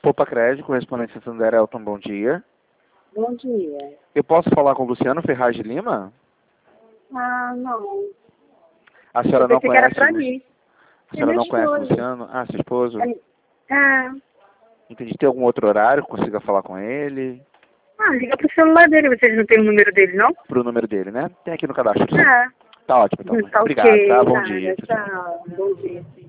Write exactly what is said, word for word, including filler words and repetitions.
Poupa Crédito, correspondente Santander Elton, bom dia. Bom dia. Eu posso falar com o Luciano Ferraz de Lima? Ah, não. A senhora Eu não pensei que era conhece? pra o- mim. A É senhora meu não conhece o esposo. Luciano? Ah, seu esposo? Ah, Entendi. Tem algum outro horário que consiga falar com ele? ah, liga pro celular dele. Vocês não têm o número dele, não? Pro número dele, né? Tem aqui no cadastro, sim. Ah, Tá ótimo, então. tá Obrigado, tá? ok. Bom Nada, dia. Tchau, tchau. tchau. Bom dia.